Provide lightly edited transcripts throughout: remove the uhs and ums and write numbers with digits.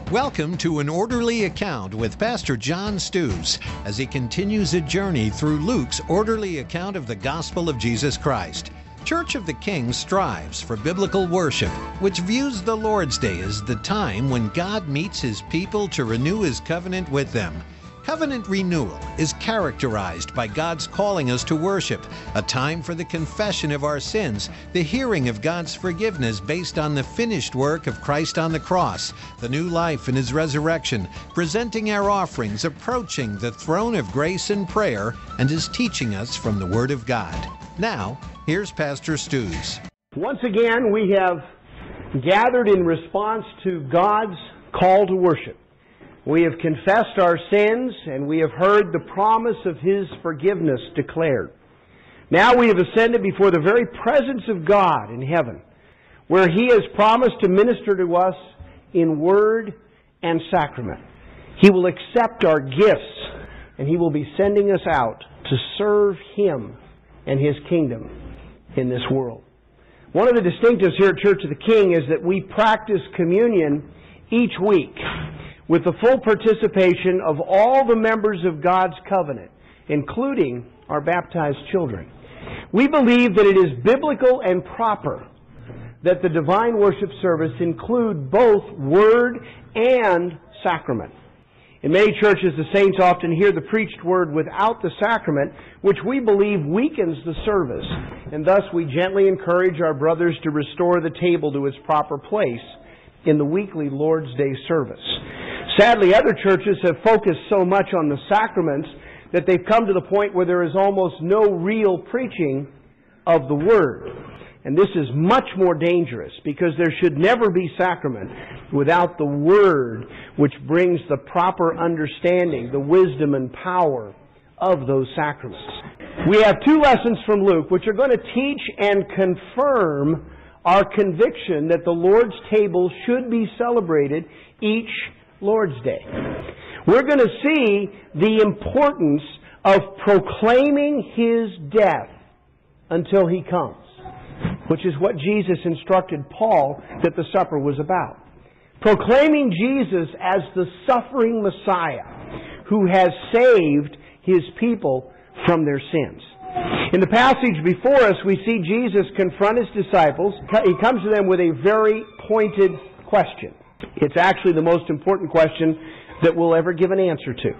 Welcome to An Orderly Account with Pastor John Stews as he continues a journey through Luke's orderly account of the gospel of Jesus Christ. Church of the King strives for biblical worship, which views the Lord's Day as the time when God meets His people to renew His covenant with them. Covenant renewal is characterized by God's calling us to worship, a time for the confession of our sins, the hearing of God's forgiveness based on the finished work of Christ on the cross, the new life in His resurrection, presenting our offerings, approaching the throne of grace in prayer, and is teaching us from the Word of God. Now, here's Pastor Stews. Once again, we have gathered in response to God's call to worship. We have confessed our sins, and we have heard the promise of His forgiveness declared. Now we have ascended before the very presence of God in heaven, where He has promised to minister to us in word and sacrament. He will accept our gifts, and He will be sending us out to serve Him and His kingdom in this world. One of the distinctives here at Church of the King is that we practice communion each week with the full participation of all the members of God's covenant, including our baptized children. We believe that it is biblical and proper that the divine worship service include both word and sacrament. In many churches, the saints often hear the preached word without the sacrament, which we believe weakens the service, and thus we gently encourage our brothers to restore the table to its proper place in the weekly Lord's Day service. Sadly, other churches have focused so much on the sacraments that they've come to the point where there is almost no real preaching of the Word. And this is much more dangerous because there should never be sacrament without the Word, which brings the proper understanding, the wisdom and power of those sacraments. We have two lessons from Luke which are going to teach and confirm our conviction that the Lord's table should be celebrated each Lord's Day. We're going to see the importance of proclaiming His death until He comes, which is what Jesus instructed Paul that the supper was about. Proclaiming Jesus as the suffering Messiah who has saved His people from their sins. In the passage before us, we see Jesus confront His disciples. He comes to them with a very pointed question. It's actually the most important question that we'll ever give an answer to.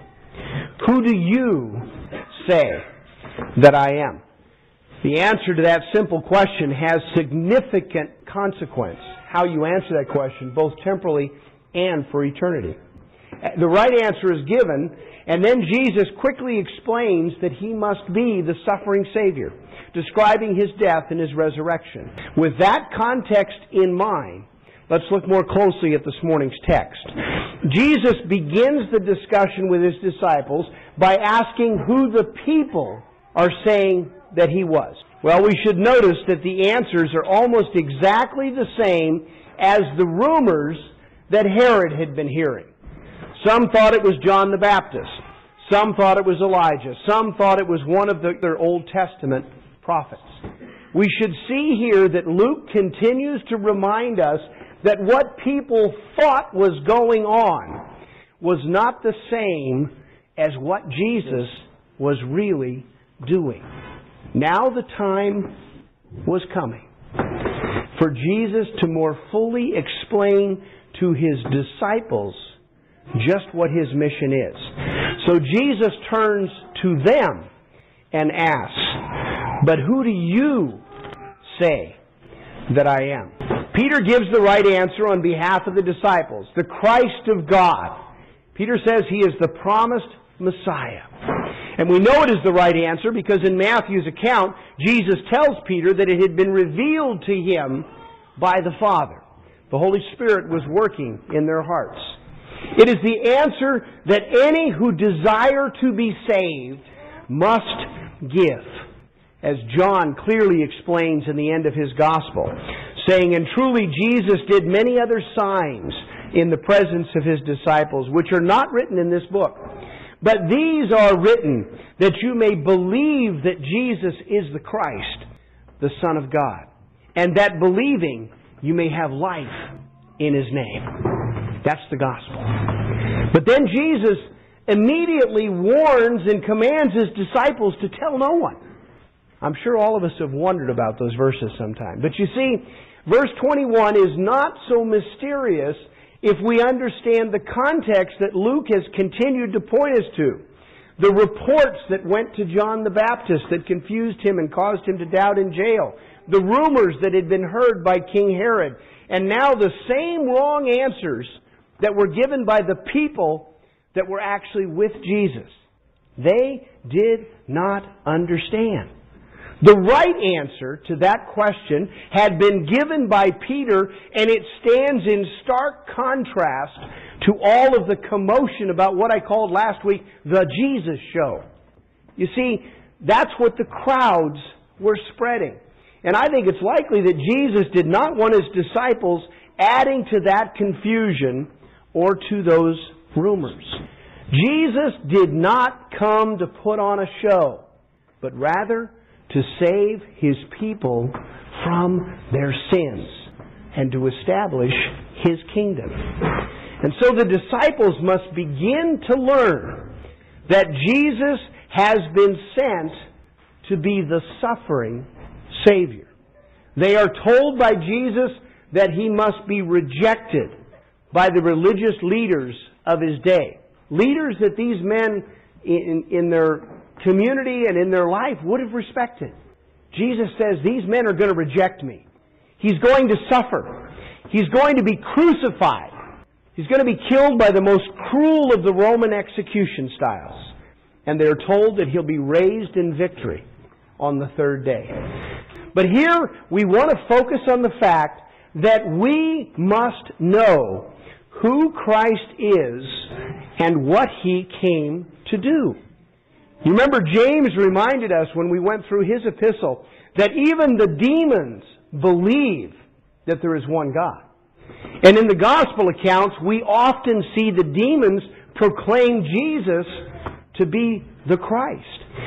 Who do you say that I am? The answer to that simple question has significant consequence. How you answer that question, both temporally and for eternity. The right answer is given, and then Jesus quickly explains that He must be the suffering Savior, describing His death and His resurrection. With that context in mind, let's look more closely at this morning's text. Jesus begins the discussion with His disciples by asking who the people are saying that He was. Well, we should notice that the answers are almost exactly the same as the rumors that Herod had been hearing. Some thought it was John the Baptist. Some thought it was Elijah. Some thought it was one of their Old Testament prophets. We should see here that Luke continues to remind us that what people thought was going on was not the same as what Jesus was really doing. Now the time was coming for Jesus to more fully explain to His disciples just what His mission is. So Jesus turns to them and asks, "But who do you say that I am?" Peter gives the right answer on behalf of the disciples, the Christ of God. Peter says He is the promised Messiah. And we know it is the right answer because in Matthew's account, Jesus tells Peter that it had been revealed to him by the Father. The Holy Spirit was working in their hearts. It is the answer that any who desire to be saved must give, as John clearly explains in the end of his Gospel, saying, "And truly Jesus did many other signs in the presence of His disciples, which are not written in this book. But these are written that you may believe that Jesus is the Christ, the Son of God, and that believing you may have life in His name." That's the gospel. But then Jesus immediately warns and commands His disciples to tell no one. I'm sure all of us have wondered about those verses sometime. But you see, verse 21 is not so mysterious if we understand the context that Luke has continued to point us to. The reports that went to John the Baptist that confused him and caused him to doubt in jail. The rumors that had been heard by King Herod. And now the same wrong answers that were given by the people that were actually with Jesus. They did not understand. The right answer to that question had been given by Peter, and it stands in stark contrast to all of the commotion about what I called last week the Jesus show. You see, that's what the crowds were spreading. And I think it's likely that Jesus did not want His disciples adding to that confusion or to those rumors. Jesus did not come to put on a show, but rather to save His people from their sins and to establish His kingdom. And so the disciples must begin to learn that Jesus has been sent to be the suffering Savior. They are told by Jesus that He must be rejected by the religious leaders of His day. Leaders that these men in their community and in their life would have respected. Jesus says, these men are going to reject me. He's going to suffer. He's going to be crucified. He's going to be killed by the most cruel of the Roman execution styles. And they're told that He'll be raised in victory on the third day. But here we want to focus on the fact that we must know who Christ is and what He came to do. You remember James reminded us when we went through his epistle that even the demons believe that there is one God. And in the gospel accounts, we often see the demons proclaim Jesus to be the Christ.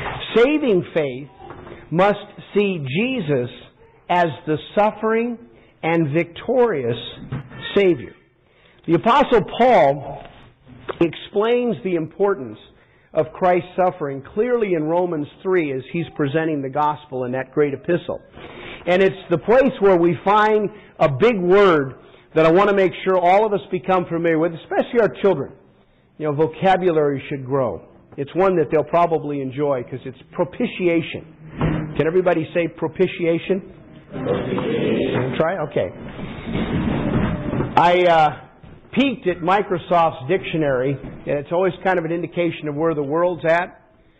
Saving faith must see Jesus as the suffering and victorious Savior. The Apostle Paul explains the importance of Christ's suffering clearly in Romans 3 as he's presenting the gospel in that great epistle. And it's the place where we find a big word that I want to make sure all of us become familiar with, especially our children. You know, vocabulary should grow. It's one that they'll probably enjoy because it's propitiation. Can everybody say propitiation? Propitiation. Try? Okay. I peeked at Microsoft's dictionary, and it's always kind of an indication of where the world's at.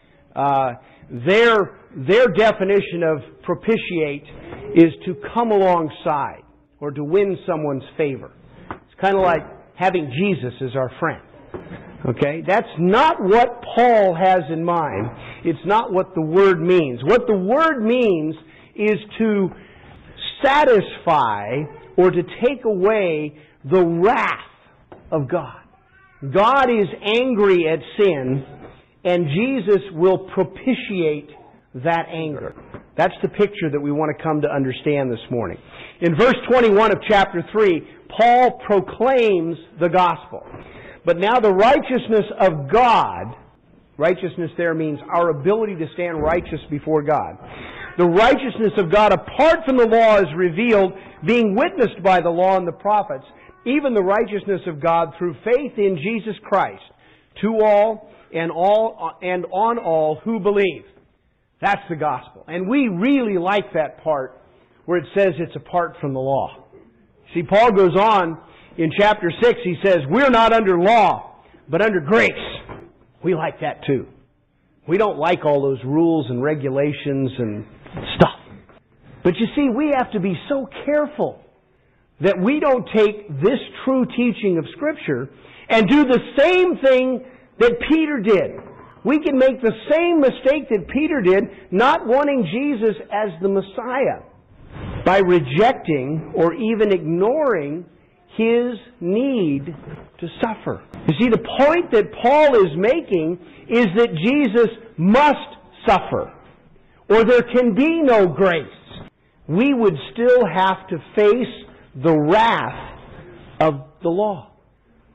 Their definition of propitiate is to come alongside or to win someone's favor. It's kind of like having Jesus as our friend. Okay? That's not what Paul has in mind. It's not what the word means. What the word means is to satisfy or to take away the wrath of God. God is angry at sin, and Jesus will propitiate that anger. That's the picture that we want to come to understand this morning. In verse 21 of chapter 3, Paul proclaims the gospel. But now the righteousness of God, righteousness there means our ability to stand righteous before God. The righteousness of God apart from the law is revealed, being witnessed by the law and the prophets, even the righteousness of God through faith in Jesus Christ, to all and on all who believe. That's the gospel. And we really like that part where it says it's apart from the law. See, Paul goes on in chapter 6, he says, we're not under law, but under grace. We like that too. We don't like all those rules and regulations and stuff. But you see, we have to be so careful that we don't take this true teaching of Scripture and do the same thing that Peter did. We can make the same mistake that Peter did, not wanting Jesus as the Messiah, by rejecting or even ignoring His need to suffer. You see, the point that Paul is making is that Jesus must suffer, or there can be no grace. We would still have to face the wrath of the law.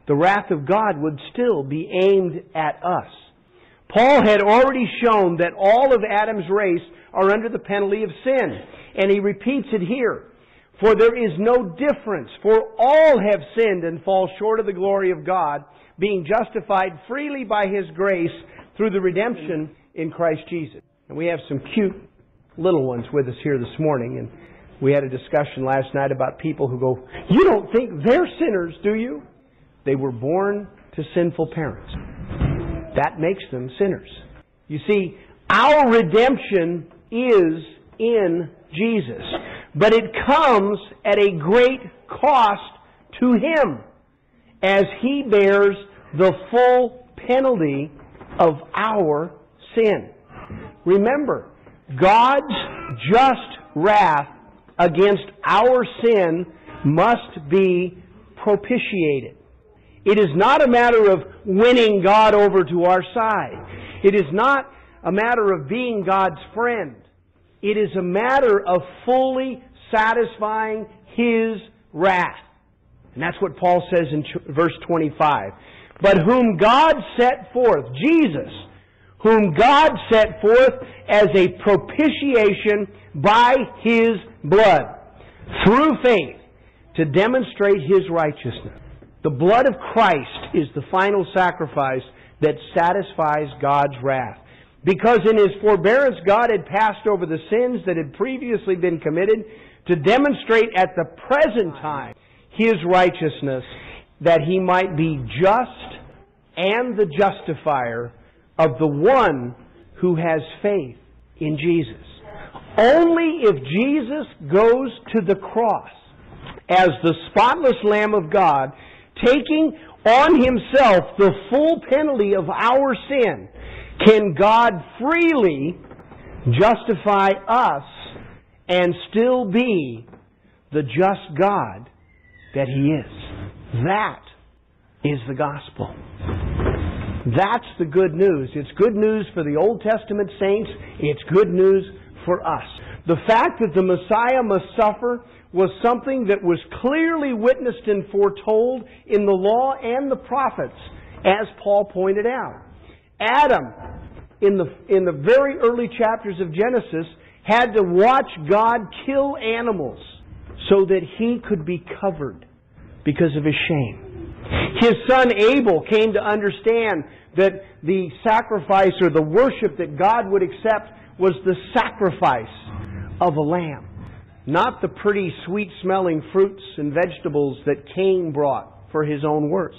the wrath of God would still be aimed at us. Paul had already shown that all of Adam's race are under the penalty of sin. And he repeats it here. For there is no difference, for all have sinned and fall short of the glory of God, being justified freely by His grace through the redemption in Christ Jesus. And we have some cute little ones with us here this morning. And we had a discussion last night about people who go, "You don't think they're sinners, do you?" They were born to sinful parents. That makes them sinners. You see, our redemption is in Jesus. But it comes at a great cost to Him as He bears the full penalty of our sin. Remember, God's just wrath against our sin must be propitiated. It is not a matter of winning God over to our side. It is not a matter of being God's friend. It is a matter of fully satisfying His wrath. And that's what Paul says in verse 25. But whom God set forth, Jesus, whom God set forth as a propitiation by His blood, through faith, to demonstrate His righteousness. The blood of Christ is the final sacrifice that satisfies God's wrath. Because in His forbearance, God had passed over the sins that had previously been committed to demonstrate at the present time His righteousness, that He might be just and the justifier of the one who has faith in Jesus. Only if Jesus goes to the cross as the spotless Lamb of God, taking on Himself the full penalty of our sin, can God freely justify us and still be the just God that He is. That is the gospel. That's the good news. It's good news for the Old Testament saints. It's good news for us. The fact that the Messiah must suffer was something that was clearly witnessed and foretold in the law and the prophets, as Paul pointed out. Adam, in the very early chapters of Genesis, had to watch God kill animals so that he could be covered because of his shame. His son Abel came to understand that the sacrifice or the worship that God would accept was the sacrifice of a lamb, not the pretty sweet-smelling fruits and vegetables that Cain brought for his own works.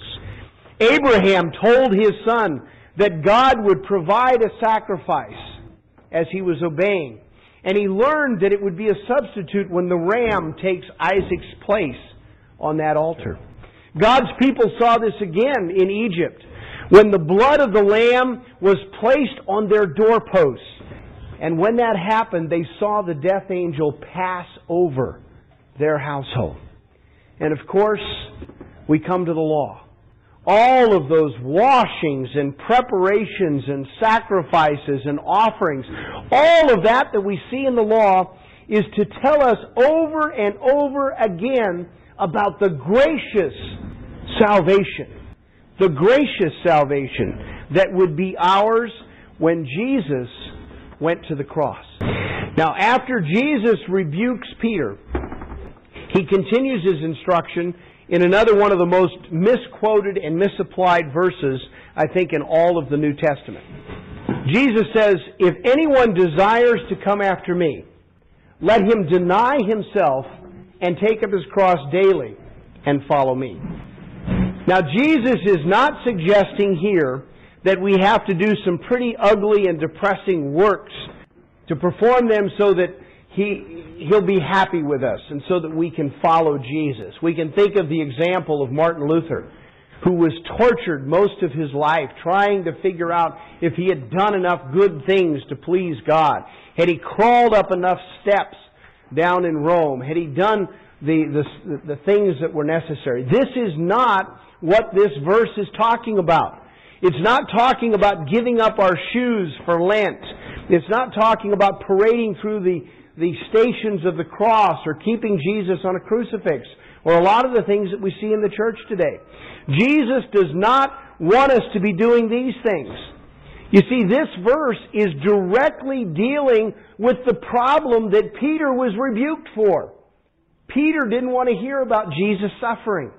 Abraham told his son that God would provide a sacrifice as he was obeying. And he learned that it would be a substitute when the ram takes Isaac's place on that altar. God's people saw this again in Egypt, when the blood of the lamb was placed on their doorposts. And when that happened, they saw the death angel pass over their household. And of course, we come to the law. All of those washings and preparations and sacrifices and offerings, all of that we see in the law is to tell us over and over again about the gracious salvation. The gracious salvation that would be ours when Jesus went to the cross. Now, after Jesus rebukes Peter, he continues his instruction in another one of the most misquoted and misapplied verses, I think, in all of the New Testament. Jesus says, "If anyone desires to come after me, let him deny himself and take up his cross daily and follow me." Now, Jesus is not suggesting here that we have to do some pretty ugly and depressing works to perform them so that He'll be happy with us and so that we can follow Jesus. We can think of the example of Martin Luther, who was tortured most of his life trying to figure out if he had done enough good things to please God. Had he crawled up enough steps down in Rome? Had he done the things that were necessary? This is not what this verse is talking about. It's not talking about giving up our shoes for Lent. It's not talking about parading through the stations of the cross or keeping Jesus on a crucifix or a lot of the things that we see in the church today. Jesus does not want us to be doing these things. You see, this verse is directly dealing with the problem that Peter was rebuked for. Peter didn't want to hear about Jesus suffering.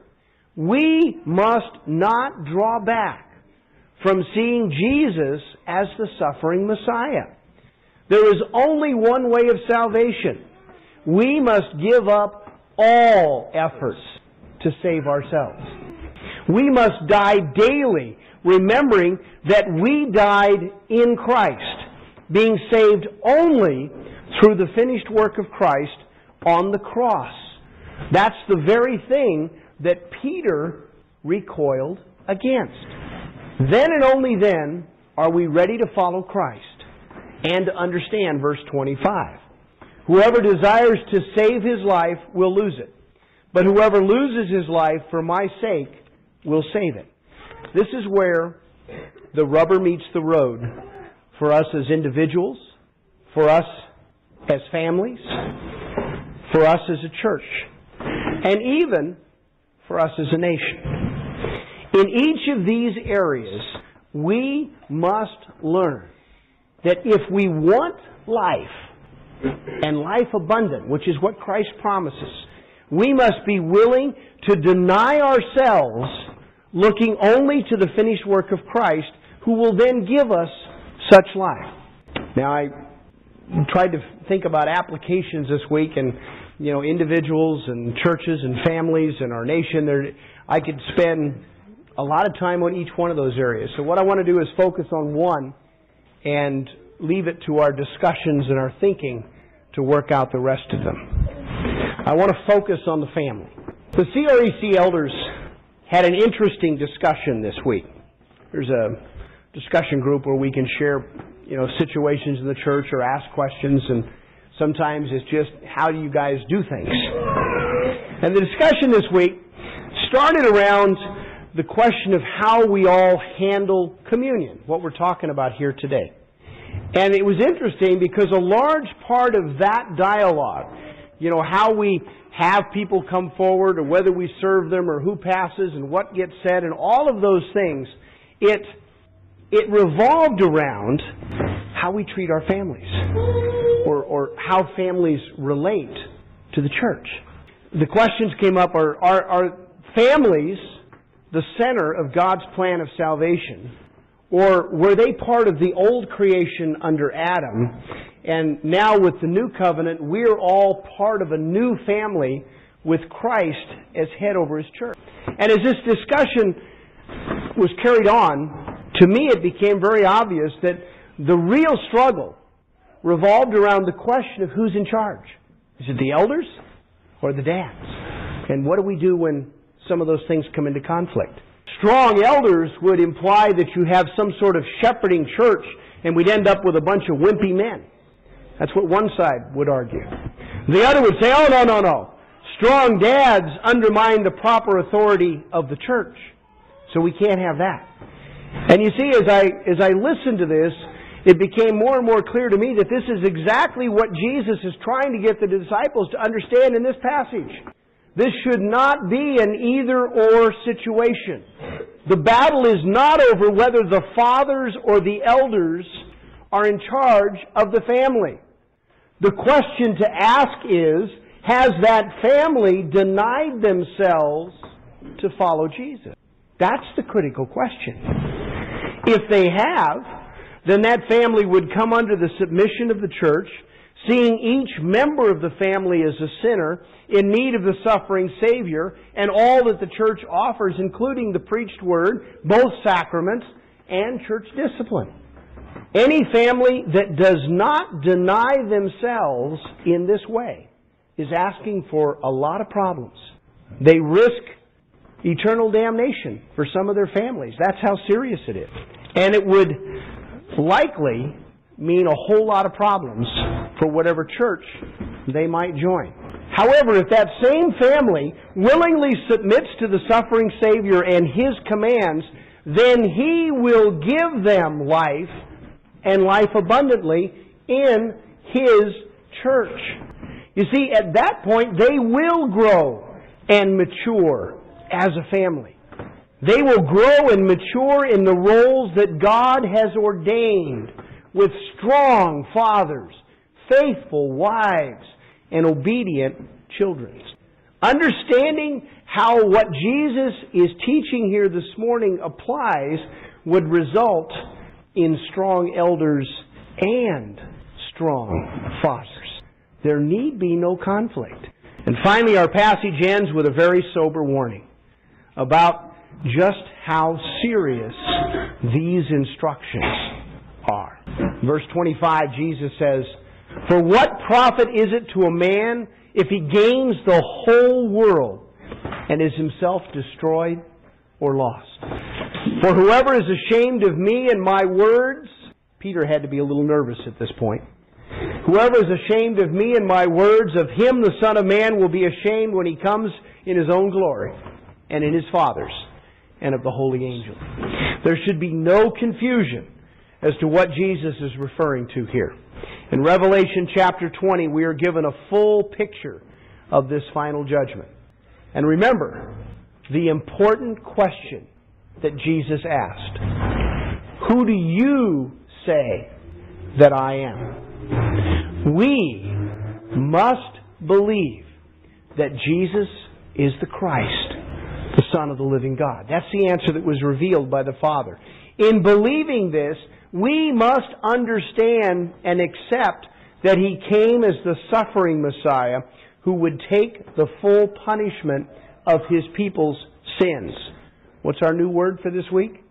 We must not draw back from seeing Jesus as the suffering Messiah. There is only one way of salvation. We must give up all efforts to save ourselves. We must die daily, remembering that we died in Christ, being saved only through the finished work of Christ on the cross. That's the very thing that Peter recoiled against. Then and only then are we ready to follow Christ and to understand verse 25. Whoever desires to save his life will lose it, but whoever loses his life for my sake will save it. This is where the rubber meets the road for us as individuals, for us as families, for us as a church, and even for us as a nation. In each of these areas, we must learn that if we want life, and life abundant, which is what Christ promises, we must be willing to deny ourselves, looking only to the finished work of Christ, who will then give us such life. Now, I tried to think about applications this week, and individuals and churches and families and our nation. I could spend a lot of time on each one of those areas. So what I want to do is focus on one and leave it to our discussions and our thinking to work out the rest of them. I want to focus on the family. The CREC elders had an interesting discussion this week. There's a discussion group where we can share, situations in the church or ask questions, and sometimes it's just, how do you guys do things? And the discussion this week started around the question of how we all handle communion, what we're talking about here today. And it was interesting because a large part of that dialogue, how we have people come forward, or whether we serve them, or who passes and what gets said, and all of those things, it revolved around how we treat our families, or how families relate to the church. The questions came up, are families the center of God's plan of salvation? Or were they part of the old creation under Adam, and now with the new covenant, we're all part of a new family with Christ as head over His church? And as this discussion was carried on, to me it became very obvious that the real struggle revolved around the question of who's in charge. Is it the elders or the dads? And what do we do when some of those things come into conflict? Strong elders would imply that you have some sort of shepherding church, and we'd end up with a bunch of wimpy men. That's what one side would argue. The other would say, oh, no. Strong dads undermine the proper authority of the church, so we can't have that. And you see, as I listened to this, it became more and more clear to me that this is exactly what Jesus is trying to get the disciples to understand in this passage. This should not be an either-or situation. The battle is not over whether the fathers or the elders are in charge of the family. The question to ask is, has that family denied themselves to follow Jesus? That's the critical question. If they have, then that family would come under the submission of the church, seeing each member of the family as a sinner in need of the suffering Savior and all that the church offers, including the preached word, both sacraments, and church discipline. Any family that does not deny themselves in this way is asking for a lot of problems. They risk eternal damnation for some of their families. That's how serious it is. And it would likely mean a whole lot of problems for whatever church they might join. However, if that same family willingly submits to the suffering Savior and His commands, then He will give them life, and life abundantly, in His church. You see, at that point, they will grow and mature as a family. They will grow and mature in the roles that God has ordained, with strong fathers, faithful wives, and obedient children. Understanding how what Jesus is teaching here this morning applies would result in strong elders and strong fathers. There need be no conflict. And finally, our passage ends with a very sober warning about just how serious these instructions are. Verse 25, Jesus says, "For what profit is it to a man if he gains the whole world and is himself destroyed or lost? For whoever is ashamed of me and my words," Peter had to be a little nervous at this point, "whoever is ashamed of me and my words, of him the Son of Man will be ashamed when he comes in his own glory and in his Father's and of the holy angels." There should be no confusion as to what Jesus is referring to here. In Revelation chapter 20, we are given a full picture of this final judgment. And remember the important question that Jesus asked: "Who do you say that I am?" We must believe that Jesus is the Christ, the Son of the living God. That's the answer that was revealed by the Father. In believing this, we must understand and accept that He came as the suffering Messiah who would take the full punishment of His people's sins. What's our new word for this week?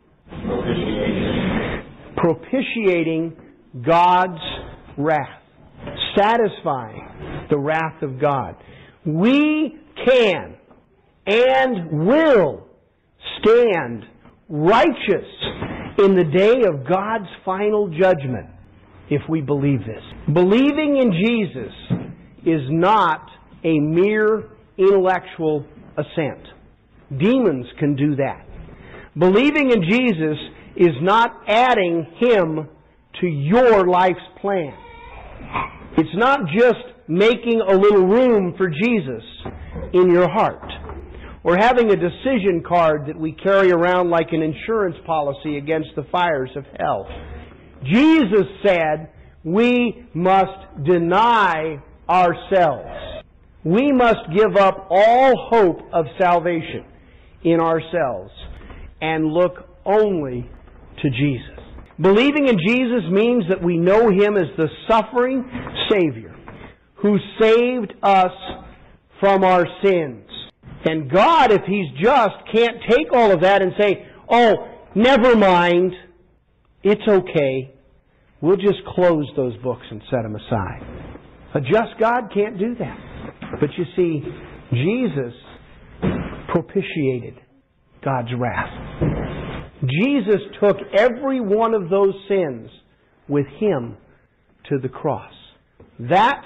Propitiating God's wrath. Satisfying the wrath of God. We can and will stand righteous in the day of God's final judgment if we believe this. Believing in Jesus is not a mere intellectual assent. Demons can do that. Believing in Jesus is not adding Him to your life's plan. It's not just making a little room for Jesus in your heart, or having a decision card that we carry around like an insurance policy against the fires of hell. Jesus said we must deny ourselves. We must give up all hope of salvation in ourselves and look only to Jesus. Believing in Jesus means that we know Him as the suffering Savior who saved us from our sins. And God, if He's just, can't take all of that and say, "Oh, never mind, it's okay. We'll just close those books and set them aside." A just God can't do that. But you see, Jesus propitiated God's wrath. Jesus took every one of those sins with Him to the cross. That's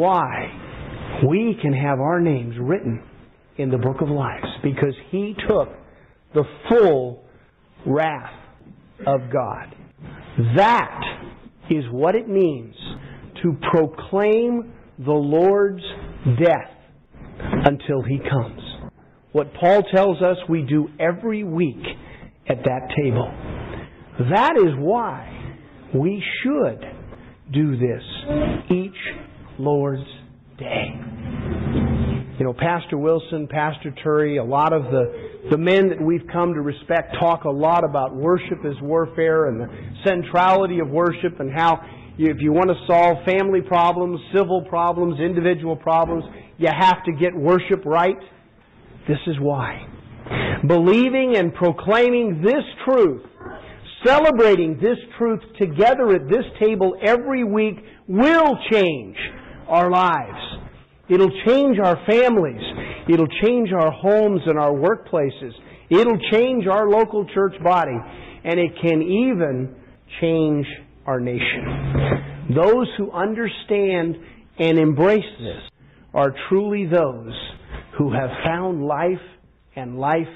why we can have our names written in the book of life, because He took the full wrath of God. That is what it means to proclaim the Lord's death until He comes. What Paul tells us we do every week at that table. That is why we should do this each Lord's Day. You know, Pastor Wilson, Pastor Turry, a lot of the men that we've come to respect talk a lot about worship as warfare and the centrality of worship, and how if you want to solve family problems, civil problems, individual problems, you have to get worship right. This is why. Believing and proclaiming this truth, celebrating this truth together at this table every week will change our lives. It'll change our families. It'll change our homes and our workplaces. It'll change our local church body. And it can even change our nation. Those who understand and embrace this are truly those who have found life and life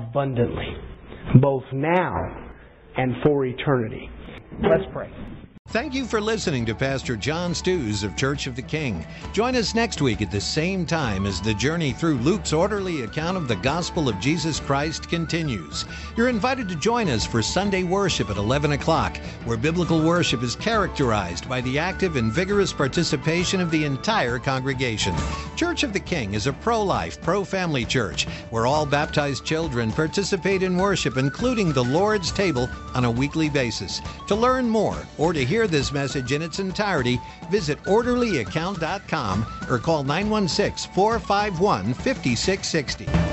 abundantly, both now and for eternity. Let's pray. Thank you for listening to Pastor John Stews of Church of the King. Join us next week at the same time as the journey through Luke's orderly account of the gospel of Jesus Christ continues. You're invited to join us for Sunday worship at 11 o'clock, where biblical worship is characterized by the active and vigorous participation of the entire congregation. Church of the King is a pro-life, pro-family church where all baptized children participate in worship, including the Lord's table, on a weekly basis. To learn more or to hear this message in its entirety, visit orderlyaccount.com or call 916-451-5660.